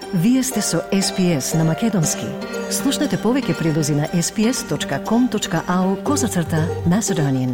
Вие сте со SPS на Македонски. Слушнете повеќе прилози на sps.com.au/Macedonian.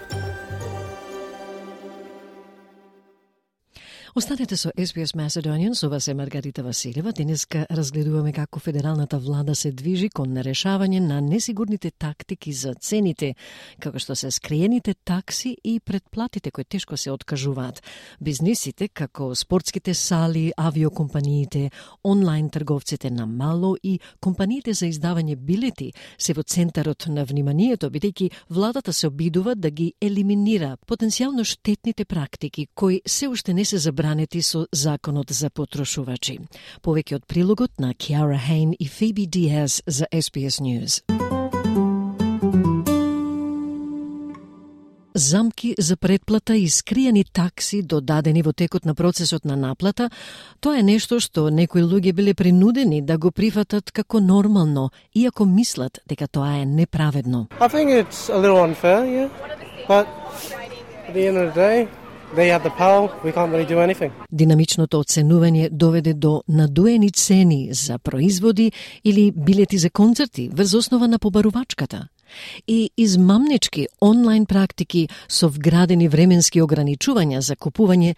Останете со SBS Macedonian, со вас е Маргарита Василева. Денеска разгледуваме како федералната влада се движи кон решавање на несигурните тактики за цените, како што се скриените такси и предплатите кои тешко се откажуваат. Бизнисите, како спортските сали, авиокомпаниите, онлайн трговците на мало и компаниите за издавање билети се во центарот на вниманието, бидејќи владата се обидува да ги елиминира потенцијално штетните практики кои се уште не се забранети со законот за потрошувачи. Повеќе од прилогот на Kiara Hain и Phoebe Diaz за SBS News. Замки за предплата и скриени такси додадени во текот на процесот на наплата, тоа е нешто што некои луѓе биле принудени да го прифатат како нормално, иако мислат дека тоа е неправедно. I think it's a little unfair, yeah. But at the end of the day, they have the power, we can't really do anything. Динамичното оценување доведе до надуени цени за производи или билети за концерти врз основа на побарувачката и измамнички онлайн практики со вградени временски ограничувања за купување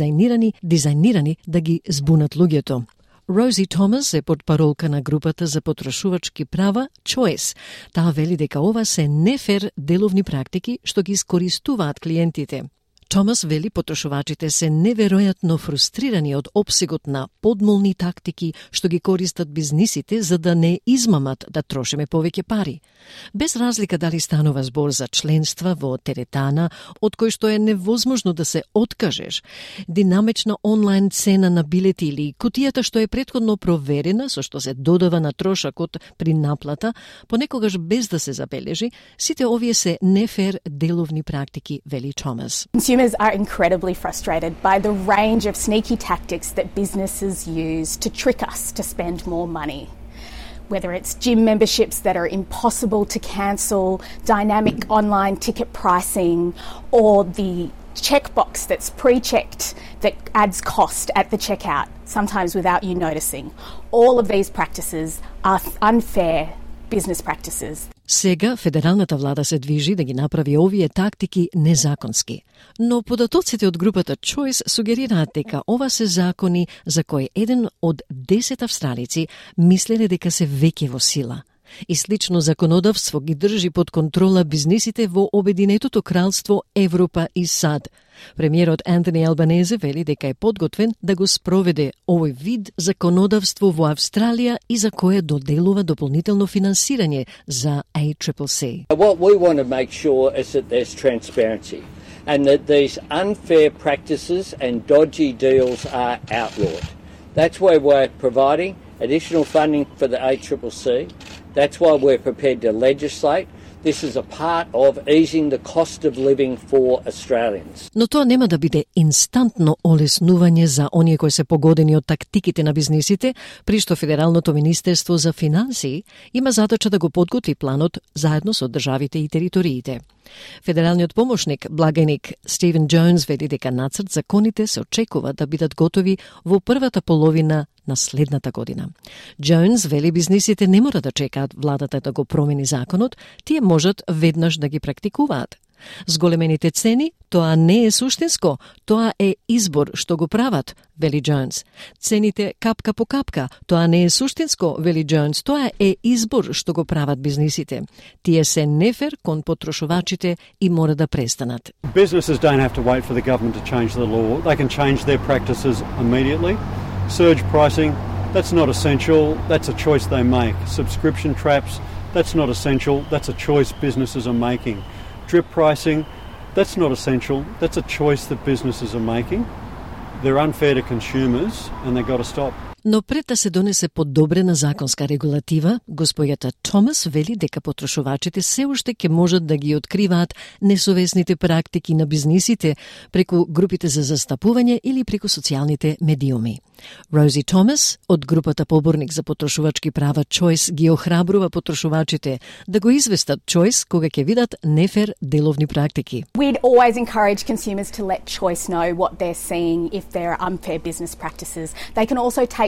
дизајнирани да ги збунат луѓето. Рози Томас е портпаролка на групата за потрошувачки права Choice. Таа вели дека ова се нефер деловни практики што ги искористуваат клиентите. Томас вели потрошувачите се неверојатно фрустрирани од опсегот на подмолни тактики што ги користат бизнисите за да не измамат да трошиме повеќе пари. Без разлика дали станува збор за членства во теретана, од кој што е невозможно да се откажеш, динамична онлайн цена на билети или кутијата што е претходно проверена со што се додава на трошакот при наплата, понекогаш без да се забележи, сите овие се нефер деловни практики, вели Томас. Consumers are incredibly frustrated by the range of sneaky tactics that businesses use to trick us to spend more money. Whether it's gym memberships that are impossible to cancel, dynamic online ticket pricing, or the checkbox that's pre-checked that adds cost at the checkout, sometimes without you noticing. All of these practices are unfair business practices. Сега федералната влада се движи да ги направи овие тактики незаконски. Но податоците од групата Choice сугерираат дека ова се закони за кои 1 од 10 австралици мислеле дека се веќе во сила. И слично законодавство ги држи под контрола бизнисите во Обединетото кралство, Европа и САД. Премиерот Антони Албанезе вели дека е подготвен да го спроведе овој вид законодавство во Австралија и за кое доделува дополнително финансирање за ACCC. What we want to make sure is that there's transparency and that these unfair practices and dodgy deals are outlawed. That's why we're providing additional funding for the ACCC. That's why we're prepared to legislate. This is a part of easing the cost of living for Australians. Но тоа нема да биде инстантно олеснување за оние кои се погодени од тактиките на бизнисите, при што Федералното министерство за финансии има задача да го подготви планот заедно со државите и териториите. Федералниот помошник, благајник Стивен Джонс вели дека нацрт законите се очекува да бидат готови во првата половина на следната година. Джонс вели бизнисите не мора да чекаат владата да го промени законот, тие можат веднаш да ги практикуваат. Зголемените цени, тоа не е суштинско, тоа е избор што го прават, вели Джонс. Цените капка по капка, тоа не е суштинско, вели Джонс, тоа е избор што го прават бизнисите. Тие се нефер кон потрошувачите и мора да престанат. Businesses don't have to wait for the government to change the law. They can change their practices immediately. Surge pricing, that's not essential, that's a choice they make. Subscription traps, that's not essential, that's a choice businesses are making. Drip pricing, that's not essential, that's a choice that businesses are making. They're unfair to consumers and they've got to stop. Но пред да се донесе подобрена законска регулатива, господјата Томас вели дека потрошувачите се уште ќе можат да ги откриваат несовесните практики на бизнисите преку групите за застапување или преку социјалните медиуми. Рози Томас од групата поборник за потрошувачки права Choice ги охрабрува потрошувачите да го известат Choice кога ќе видат нефер деловни практики. We'd always encourage consumers to let Choice know what they're seeing if there are unfair business practices. They can also take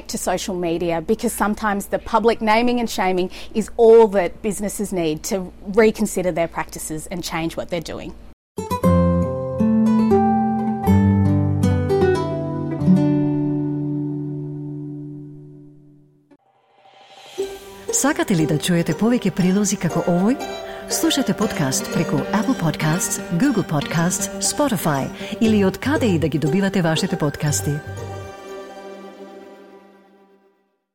take to social media, because sometimes the public naming and shaming is all that businesses need to reconsider their practices and change what they're doing. Сакате ли да чуете повеќе прилози како овој? Слушате подкаст преку Apple Podcasts, Google Podcasts, Spotify или од каде и да ги добивате вашите подкасти.